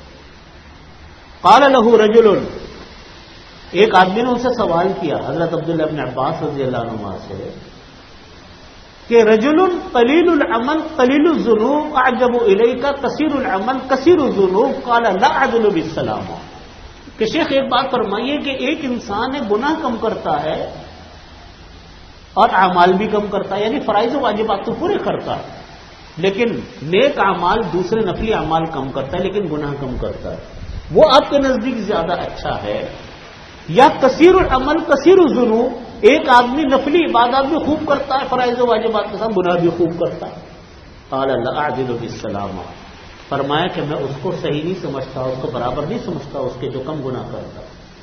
قال له رجل، ایک آدمی نے ان سے سوال کیا حضرت عبداللہ ابن عباس رضی اللہ عنہما سے کہ رجل قلیل العمل قلیل الذنوب اعجب الیک کثیر العمل کثیر الذنوب قال لا اعدل بالسلام، کہ شیخ ایک بات فرمائیے کہ ایک انسان ہے گناہ کم کرتا ہے اور اعمال بھی کم کرتا ہے، یعنی فرائض و واجبات تو پورے کرتا ہے، لیکن نیک اعمال دوسرے نفلی اعمال کم کرتا ہے لیکن گناہ کم کرتا ہے، وہ آپ کے نزدیک زیادہ اچھا ہے؟ یا کثیر العمل کثیر الذنوب، ایک آدمی نفلی عبادات بھی خوب کرتا ہے، فرائض و واجبات کے ساتھ گناہ بھی خوب کرتا ہے؟ قال لا اعدل بالسلام، فرمایا کہ میں اس کو صحیح نہیں سمجھتا، اس کو برابر نہیں سمجھتا اس کے جو کم گناہ کرتا۔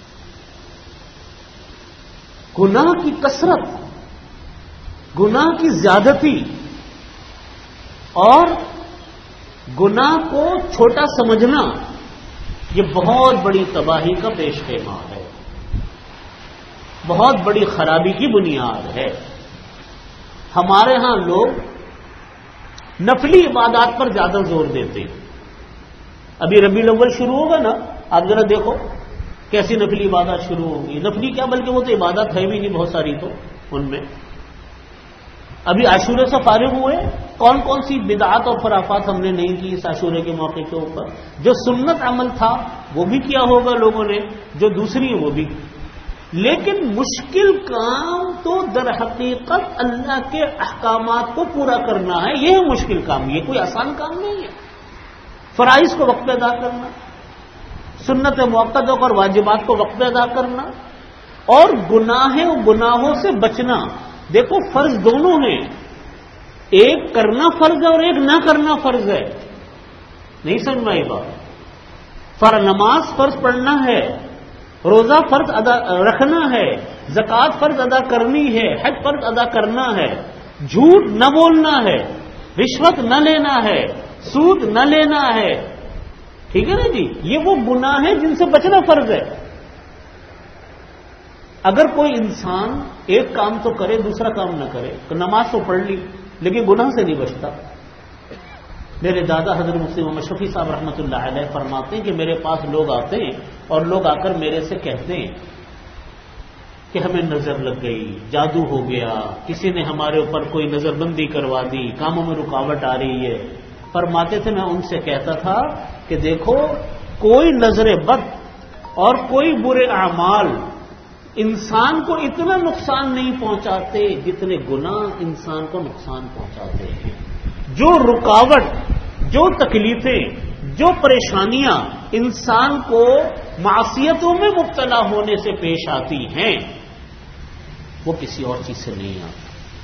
گناہ کی کثرت، گناہ کی زیادتی اور گناہ کو چھوٹا سمجھنا، یہ بہت بڑی تباہی کا پیش خیمہ ہے، بہت بڑی خرابی کی بنیاد ہے۔ ہمارے ہاں لوگ نفلی عبادات پر زیادہ زور دیتے ہیں۔ ابھی ربیع الاول شروع ہوگا نا، آپ ذرا دیکھو کیسی نفلی عبادات شروع ہوگی، نفلی کیا بلکہ وہ تو عبادت ہے بھی نہیں بہت ساری تو ان میں، ابھی عاشورے سے فارغ ہوئے، کون کون سی بدعات اور خرافات ہم نے نہیں کی اس عاشورے کے موقع کے اوپر؟ جو سنت عمل تھا وہ بھی کیا ہوگا لوگوں نے، جو دوسری وہ بھی. لیکن مشکل کام تو در حقیقت اللہ کے احکامات کو پورا کرنا ہے، یہ ہے مشکل کام، یہ کوئی آسان کام نہیں ہے. فرائض کو وقت پہ ادا کرنا، سنت مؤکدہ اور واجبات کو وقت پہ ادا کرنا، اور گناہ و گناہوں سے بچنا. دیکھو فرض دونوں ہیں، ایک کرنا فرض ہے اور ایک نہ کرنا فرض ہے. نہیں سمجھ میں آئی بات؟ فر نماز فرض پڑھنا ہے، روزہ فرض ادا رکھنا ہے، زکوٰۃ فرض ادا کرنی ہے، حج فرض ادا کرنا ہے، جھوٹ نہ بولنا ہے، رشوت نہ لینا ہے، سود نہ لینا ہے. ٹھیک ہے نا جی؟ یہ وہ گناہ ہیں جن سے بچنا فرض ہے. اگر کوئی انسان ایک کام تو کرے دوسرا کام نہ کرے، تو نماز تو پڑھ لی لیکن گناہ سے نہیں بچتا. میرے دادا حضرت مفتی محمد شفیع صاحب رحمۃ اللہ علیہ فرماتے ہیں کہ میرے پاس لوگ آتے ہیں اور لوگ آ کر میرے سے کہتے ہیں کہ ہمیں نظر لگ گئی، جادو ہو گیا، کسی نے ہمارے اوپر کوئی نظر بندی کروا دی، کاموں میں رکاوٹ آ رہی ہے. فرماتے تھے میں ان سے کہتا تھا کہ دیکھو کوئی نظر بد اور کوئی برے اعمال انسان کو اتنا نقصان نہیں پہنچاتے جتنے گناہ انسان کو نقصان پہنچاتے ہیں. جو رکاوٹ، جو تکلیفیں، جو پریشانیاں انسان کو معصیتوں میں مبتلا ہونے سے پیش آتی ہیں وہ کسی اور چیز سے نہیں آتی.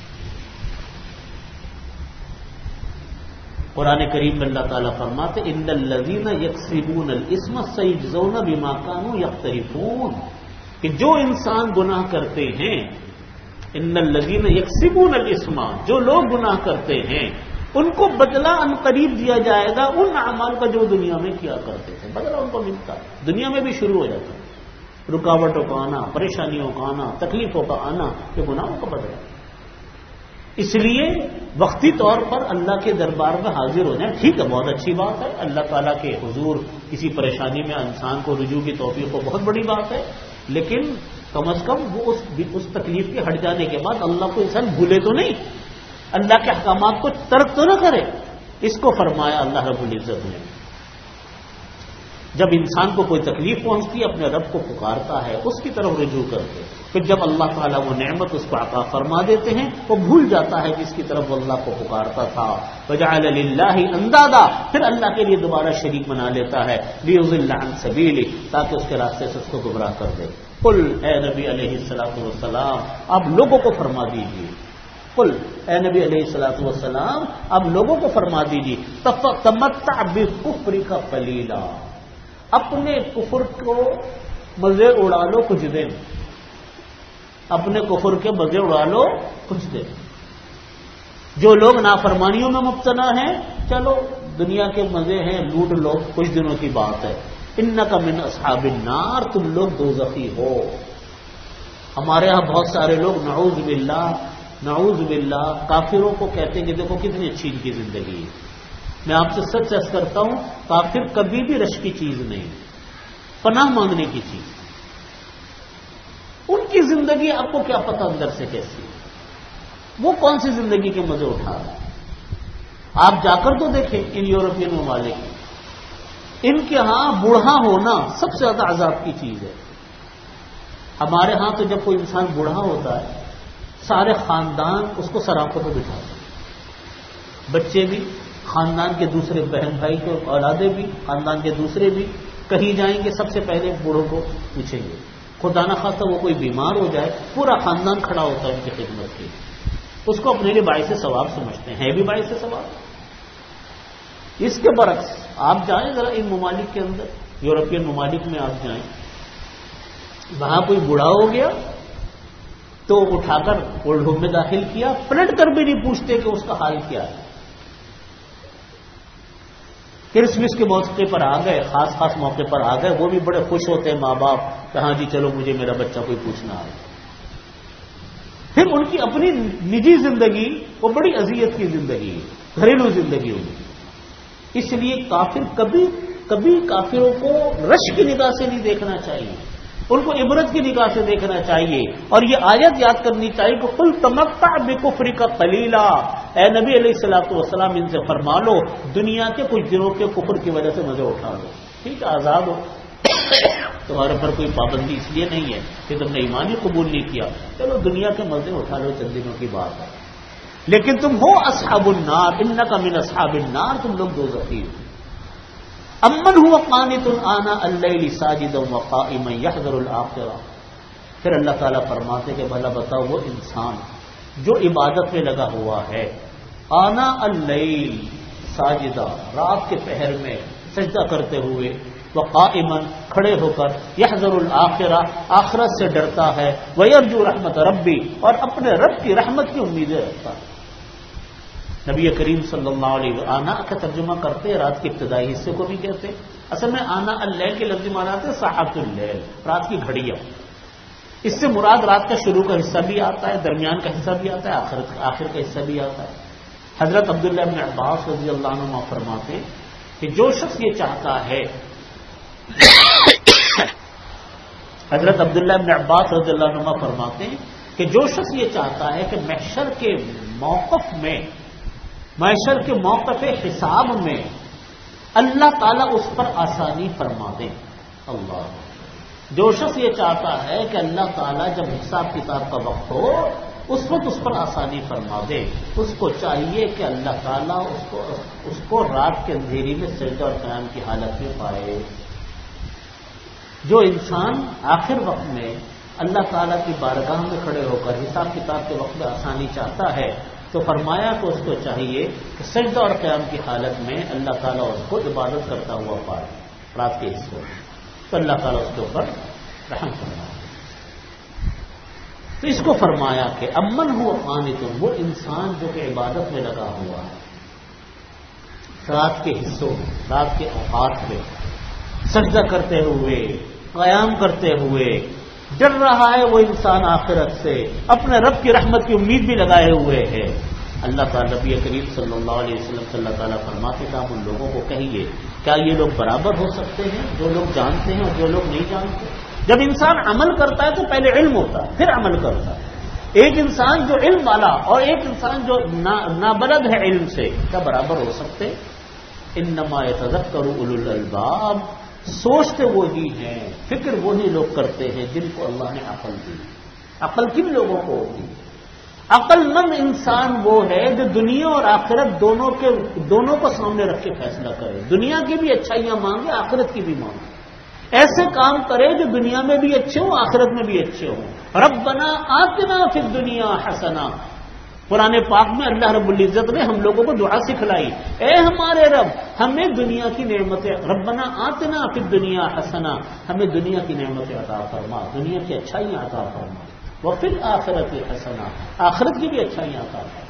قرآن کریم میں اللہ تعالیٰ فرماتے ان الذین یکسبون الاثم سیجزون بما کانوا یقترفون، کہ جو انسان گناہ کرتے ہیں، ان الذین یکسبون الاثم، جو لوگ گناہ کرتے ہیں ان کو بدلہ ان قریب دیا جائے گا ان اعمال کا جو دنیا میں کیا کرتے تھے. بدلہ ان کو ملتا ہے، دنیا میں بھی شروع ہو جاتا ہے. رکاوٹوں کا آنا، پریشانیوں کا آنا، تکلیفوں کا آنا، یہ گناہوں کا بدلہ. اس لیے وقتی طور پر اللہ کے دربار میں حاضر ہو جائیں، ٹھیک ہے، بہت اچھی بات ہے. اللہ تعالیٰ کے حضور کسی پریشانی میں انسان کو رجوع کی توفیق کو بہت بڑی بات ہے. لیکن کم از کم وہ اس, اس تکلیف کے ہٹ جانے کے بعد اللہ کو انسان بھولے تو نہیں، اللہ کے احکامات کو ترک تو نہ کرے. اس کو فرمایا اللہ رب العزت نے. جب انسان کو کوئی تکلیف پہنچتی ہے اپنے رب کو پکارتا ہے، اس کی طرف رجوع کرتے، پھر جب اللہ تعالیٰ وہ نعمت اس کو عطا فرما دیتے ہیں وہ بھول جاتا ہے جس کی طرف وہ اللہ کو پکارتا تھا. وجعل للہ اندادا، پھر اللہ کے لیے دوبارہ شریک بنا لیتا ہے، لیضل عن سبیلہ، تاکہ اس کے راستے سے اس کو گمراہ کر دے. قل، اے نبی علیہ الصلوۃ والسلام آپ لوگوں کو فرما دیجیے، قل، اے نبی علیہ الصلوۃ والسلام آپ لوگوں کو فرما دیجیے، تمتع بکفرک قلیلا، اپنے کفر کو مزے اڑا لو کچھ دن، اپنے کفر کے مزے اڑا لو کچھ دن. جو لوگ نافرمانیوں میں مبتلا ہیں چلو دنیا کے مزے ہیں، لوٹ لو، کچھ دنوں کی بات ہے. انک من اصحاب النار، تم لوگ دوزخی ہو. ہمارے ہاں بہت سارے لوگ نعوذ باللہ نعوذ باللہ کافروں کو کہتے ہیں کہ دیکھو کتنی اچھی ان کی زندگی ہے. میں آپ سے سچ سچ کرتا ہوں، کافر کبھی بھی رش کی چیز نہیں، پناہ مانگنے کی چیز. ان کی زندگی آپ کو کیا پتا اندر سے کیسی ہے، وہ کون سی زندگی کے مزے اٹھا رہے ہیں. آپ جا کر تو دیکھیں ان یورپین ممالک میں، ان کے ہاں بوڑھا ہونا سب سے زیادہ عذاب کی چیز ہے. ہمارے ہاں تو جب کوئی انسان بوڑھا ہوتا ہے سارے خاندان اس کو سراپوں پہ بٹھاتے ہیں، بچے بھی، خاندان کے دوسرے بہن بھائی کے اولادیں بھی، خاندان کے دوسرے بھی. کہیں جائیں گے سب سے پہلے بوڑھوں کو پوچھیں گے، خدا نہ خواستہ وہ کوئی بیمار ہو جائے پورا خاندان کھڑا ہوتا ہے ان کی خدمت کے. اس کو اپنے لیے باعث ثواب سمجھتے ہیں، ہے بھی باعث ثواب. اس کے برعکس آپ جائیں ذرا ان ممالک کے اندر، یورپین ممالک میں آپ جائیں، وہاں کوئی بوڑھا ہو گیا تو اٹھا کر اولڈ ہوم میں داخل کیا، پلٹ کر بھی نہیں پوچھتے کہ اس کا حال کیا ہے. کرسمس کے موقع پر آ گئے، خاص خاص موقع پر آ گئے، وہ بھی بڑے خوش ہوتے ہیں ماں باپ کہ ہاں جی چلو مجھے میرا بچہ کوئی پوچھنا ہے. پھر ان کی اپنی نجی زندگی وہ بڑی اذیت کی زندگی ہے، گھریلو زندگی ہوگی. اس لیے کافر کبھی کبھی کافروں کو رش کی نگاہ سے نہیں دیکھنا چاہیے. ان کو عبرت کی نگاہ سے دیکھنا چاہیے، اور یہ آیت یاد کرنی چاہیے کہ قل تمتع بکفرک قلیلا، اے نبی علیہ الصلوۃ والسلام ان سے فرما لو دنیا کے کچھ دنوں کے کفر کی وجہ سے مزے اٹھا لو، ٹھیک ہے، آزاد ہو، تمہارے پر کوئی پابندی اس لیے نہیں ہے کہ تم نے ایمان ہی قبول نہیں کیا، چلو دنیا کے مزے اٹھا لو، چند دنوں کی بات ہے، لیکن تم ہو اصحاب النار، انک من اصحاب النار، تم لوگ دوزخی ہو۔ امن هو قانت آناء اللیل ساجدا وقائما یحذر الآخرہ، پھر اللہ تعالیٰ فرماتے کہ بھلا بتاؤ وہ انسان جو عبادت میں لگا ہوا ہے، آناء اللیل ساجدا، رات کے پہر میں سجدہ کرتے ہوئے، وقائما، کھڑے ہو کر، یحذر الآخرہ، آخرت سے ڈرتا ہے، ویرجو رحمت ربی، اور اپنے رب کی رحمت کی امیدیں رکھتا ہے۔ نبی کریم صلی اللہ علیہ وسلم آنا کا ترجمہ کرتے رات کے ابتدائی حصے کو بھی کہتے، اصل میں آنا اللیل کے لفظ معنی آتے ساعۃ اللیل، رات کی گھڑیاں، اس سے مراد رات کا شروع کا حصہ بھی آتا ہے، درمیان کا حصہ بھی آتا ہے، آخر آخر کا حصہ بھی آتا ہے۔ حضرت عبداللہ بن عباس رضی اللہ عنہ فرماتے کہ جو شخص یہ چاہتا ہے حضرت عبداللہ بن عباس رضی اللہ عنہ فرماتے ہیں کہ جو شخص یہ چاہتا ہے کہ محشر کے موقف میں، محشر کے موقف حساب میں اللہ تعالیٰ اس پر آسانی فرما دے، اللہ، جو شخص یہ چاہتا ہے کہ اللہ تعالیٰ جب حساب کتاب کا وقت ہو اس وقت اس پر آسانی فرما دے، اس کو چاہیے کہ اللہ تعالیٰ اس کو اس کو رات کے اندھیری میں سجدہ اور قیام کی حالت میں پائے۔ جو انسان آخر وقت میں اللہ تعالیٰ کی بارگاہ میں کھڑے ہو کر حساب کتاب کے وقت میں آسانی چاہتا ہے تو فرمایا کہ اس کو چاہیے کہ سجدہ اور قیام کی حالت میں اللہ تعالیٰ اس کو عبادت کرتا ہوا پائے رات کے حصوں میں، تو اللہ تعالیٰ اس کے اوپر رحم فرمائے۔ تو اس کو فرمایا کہ امن ہوا قانت، وہ انسان جو کہ عبادت میں لگا ہوا ہے، رات کے حصوں میں، رات کے اوقات میں سجدہ کرتے ہوئے، قیام کرتے ہوئے، ڈر رہا ہے وہ انسان آخرت سے، اپنے رب کی رحمت کی امید بھی لگائے ہوئے ہے۔ اللہ تعالیٰ نبی کریم صلی اللہ علیہ وسلم صلی اللہ تعالیٰ فرماتے کہ آپ ان لوگوں کو کہیے کیا یہ لوگ برابر ہو سکتے ہیں، جو لوگ جانتے ہیں اور جو لوگ نہیں جانتے؟ جب انسان عمل کرتا ہے تو پہلے علم ہوتا ہے پھر عمل کرتا ہے۔ ایک انسان جو علم والا اور ایک انسان جو نابلد ہے علم سے، کیا برابر ہو سکتے؟ انما یتذکر اولو الالباب، سوچتے وہی ہیں، فکر وہی لوگ کرتے ہیں جن کو اللہ نے عقل دی۔ عقل کن لوگوں کو ہوتی؟ عقل مند انسان وہ ہے جو دنیا اور آخرت دونوں کے دونوں کو سامنے رکھ کے فیصلہ کرے، دنیا کی بھی اچھائیاں مانگے، آخرت کی بھی مانگے، ایسے کام کرے جو دنیا میں بھی اچھے ہوں، آخرت میں بھی اچھے ہوں۔ ربنا آتنا فی الدنیا حسنہ، قرآن پاک میں اللہ رب العزت نے ہم لوگوں کو دعا سکھلائی، اے ہمارے رب ہمیں دنیا کی نعمتیں، ربنا آتنا فی الدنیا حسنہ، ہمیں دنیا کی نعمتیں عطا فرما، دنیا کی اچھائیاں عطا فرما، وفی الآخرۃ حسنہ، آخرت کی بھی اچھائیاں عطا فرما۔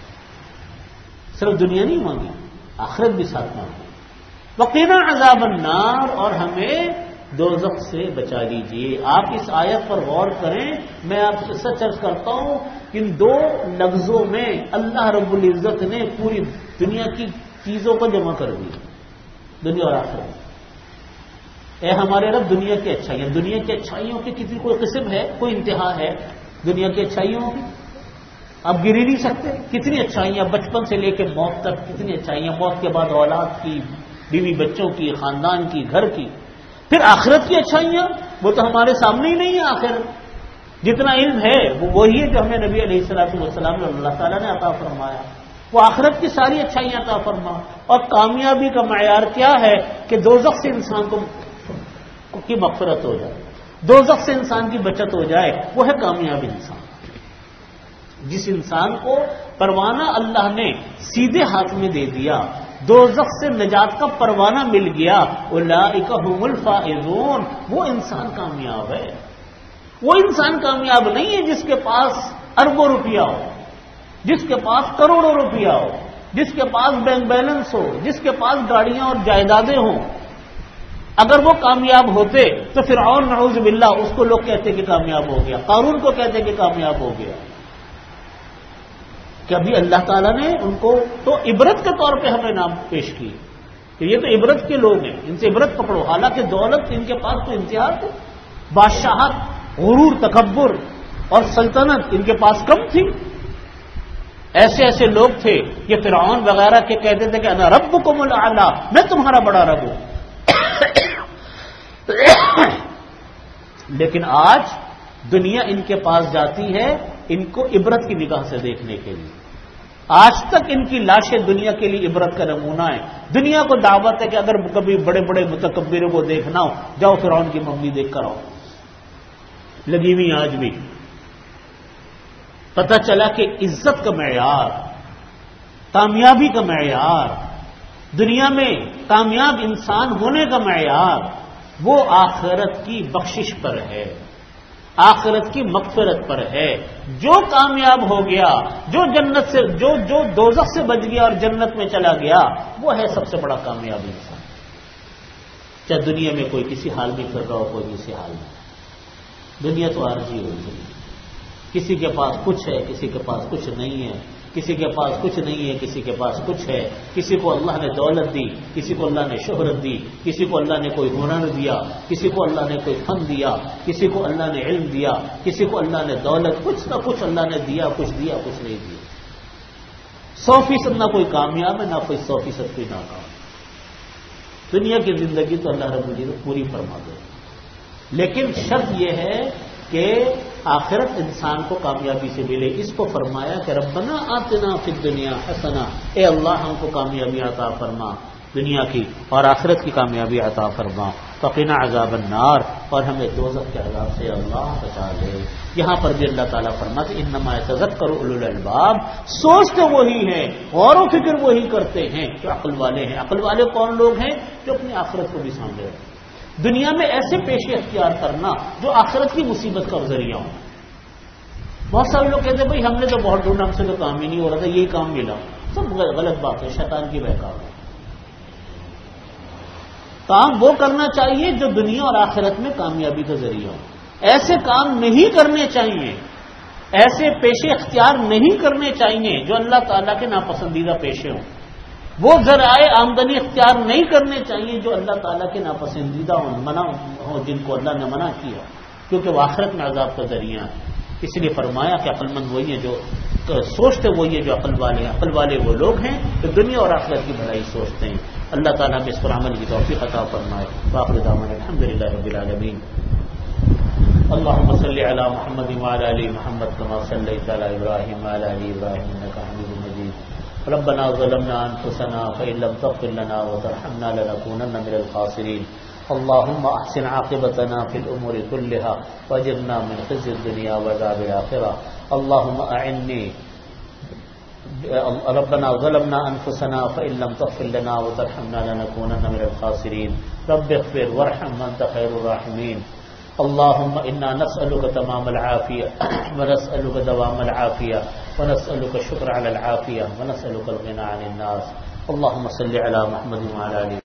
صرف دنیا نہیں مانگی، آخرت بھی ساتھ مانگی۔ وقنا عذاب النار، اور ہمیں دوزخ سے بچا لیجیے۔ آپ اس آیت پر غور کریں، میں آپ سے سچ عرض کرتا ہوں ان دو لفظوں میں اللہ رب العزت نے پوری دنیا کی چیزوں کو جمع کر دیا، دنیا اور آخرت۔ اے ہمارے رب دنیا کی اچھائیاں، دنیا کی اچھائیوں کی کسی کوئی قسم ہے، کوئی انتہا ہے دنیا کی اچھائیوں کی؟ آپ گر ہی نہیں سکتے، کتنی اچھائیاں بچپن سے لے کے موت تک، کتنی اچھائیاں موت کے بعد اولاد کی، بیوی بچوں کی، خاندان کی، گھر کی۔ پھر آخرت کی اچھائیاں وہ تو ہمارے سامنے ہی نہیں ہے۔ آخر جتنا علم ہے وہ وہی ہے جو ہمیں نبی علیہ الصلوۃ والسلام نے اللہ تعالیٰ نے عطا فرمایا، وہ آخرت کی ساری اچھائیاں عطا فرما۔ اور کامیابی کا معیار کیا ہے کہ دوزخ سے انسان کو کی مغفرت ہو جائے، دوزخ سے انسان کی بچت ہو جائے، وہ ہے کامیاب انسان۔ جس انسان کو پروانہ اللہ نے سیدھے ہاتھ میں دے دیا، دوزخ سے نجات کا پروانہ مل گیا، اولئک هم الفائزون، وہ انسان کامیاب ہے۔ وہ انسان کامیاب نہیں ہے جس کے پاس اربوں روپیہ ہو، جس کے پاس کروڑوں روپیہ ہو، جس کے پاس بینک بیلنس ہو، جس کے پاس گاڑیاں اور جائیدادیں ہوں۔ اگر وہ کامیاب ہوتے تو فرعون نعوذ باللہ اس کو لوگ کہتے کہ کامیاب ہو گیا، قارون کو کہتے کہ کامیاب ہو گیا۔ کہ ابھی اللہ تعالیٰ نے ان کو تو عبرت کے طور پہ ہمیں نام پیش کی کہ یہ تو عبرت کے لوگ ہیں، ان سے عبرت پکڑو، حالانکہ دولت ان کے پاس تو انتہا تھی، بادشاہت، غرور، تکبر اور سلطنت ان کے پاس کم تھی. ایسے ایسے لوگ تھے یہ فرعون وغیرہ کے کہتے تھے کہ انا ربکم الاعلی، میں تمہارا بڑا رب ہوں. لیکن آج دنیا ان کے پاس جاتی ہے ان کو عبرت کی نگاہ سے دیکھنے کے لیے. آج تک ان کی لاشیں دنیا کے لیے عبرت کا نمونہ ہے. دنیا کو دعوت ہے کہ اگر کبھی بڑے بڑے متکبروں کو دیکھنا ہو جاؤ فرعون کی ممی دیکھ کر آؤ. لگی ہوئی آج بھی. پتہ چلا کہ عزت کا معیار، کامیابی کا معیار، دنیا میں کامیاب انسان ہونے کا معیار وہ آخرت کی بخشش پر ہے، آخرت کی مغفرت پر ہے. جو کامیاب ہو گیا، جو جنت سے جو جو دوزخ سے بچ گیا اور جنت میں چلا گیا، وہ ہے سب سے بڑا کامیاب انسان. چاہے دنیا میں کوئی کسی حال میں پھر رہا ہو، کوئی کسی حال میں. دنیا تو عارضی ہوتی ہے. کسی کے پاس کچھ ہے، کسی کے پاس کچھ نہیں ہے، کسی کے پاس کچھ نہیں ہے، کسی کے پاس کچھ ہے. کسی کو اللہ نے دولت دی، کسی کو اللہ نے شہرت دی، کسی کو اللہ نے کوئی ہنر دیا، کسی کو اللہ نے کوئی فن دیا، کسی کو اللہ نے علم دیا، کسی کو اللہ نے دولت، کچھ نہ کچھ اللہ نے دیا، کچھ دیا کچھ نہیں دیا. سو فیصد نہ کوئی کامیاب ہے، نہ کوئی سو فیصد کوئی ناکام. دنیا کی زندگی تو اللہ رب العزت پوری فرما دے. لیکن شرط یہ ہے کہ آخرت انسان کو کامیابی سے ملے. اس کو فرمایا کہ ربنا آتنا فی الدنیا حسنہ، اے اللہ ہم کو کامیابی عطا فرما دنیا کی اور آخرت کی کامیابی عطا فرما. فقنا عذاب النار، اور ہمیں دوزخ کے عذاب سے اللہ بچا لے. یہاں پر بھی اللہ تعالیٰ فرماتے انما یتذکر اولو الالباب، سوچتے وہی ہیں، غور و فکر وہی کرتے ہیں جو عقل والے ہیں. عقل والے کون لوگ ہیں؟ جو اپنی آخرت کو بھی سامنے رکھتے ہیں. دنیا میں ایسے پیشے اختیار کرنا جو آخرت کی مصیبت کا ذریعہ ہو. بہت سارے لوگ کہتے ہیں بھائی ہم نے تو بہت ڈھونڈا، ہم سے تو کام ہی نہیں ہو رہا تھا، یہی کام ملا. سب غلط بات ہے، شیطان کی بہکاوٹ ہے. کام وہ کرنا چاہیے جو دنیا اور آخرت میں کامیابی کا ذریعہ ہو. ایسے کام نہیں کرنے چاہیے، ایسے پیشے اختیار نہیں کرنے چاہیے جو اللہ تعالیٰ کے ناپسندیدہ پیشے ہوں. وہ ذرائع آمدنی اختیار نہیں کرنے چاہیے جو اللہ تعالیٰ کے ناپسندیدہ ہوں، منع ہوں، جن کو اللہ نے منع کیا، کیونکہ وہ آخرت میں عذاب کا ذریعہ ہے. اس لیے فرمایا کہ عقل مند وہی ہے جو سوچتے وہی ہے جو عقل والے ہیں. عقل والے وہ لوگ ہیں جو دنیا اور آخرت کی بھلائی سوچتے ہیں. اللہ تعالیٰ میں اس پر عمل کی توفیق عطا فرمائے. وآخر دعوانا الحمدللہ رب العالمین. اللهم صل على محمد وعلى ال محمد كما صليت على ابراهيم وعلى ال ابراهيم انك حميد مجيد. ربنا ظلمنا انفسنا فإن لم تغفر لنا وترحمنا لنكونن من الخاسرين. اللهم احسن عاقبتنا في الامور كلها واجرنا من خزي الدنيا وعذاب الاخره. اللهم اعني ربنا ظلمنا انفسنا فإن لم تغفر لنا وترحمنا لنكونن من الخاسرين. رب اغفر وارحم وانت خير الراحمين. اللهم انا نسألك تمام العافية ونسألك دوام العافية ونسألك الشكر على العافية ونسألك الغنى عن الناس. اللهم صل على محمد وعلى آله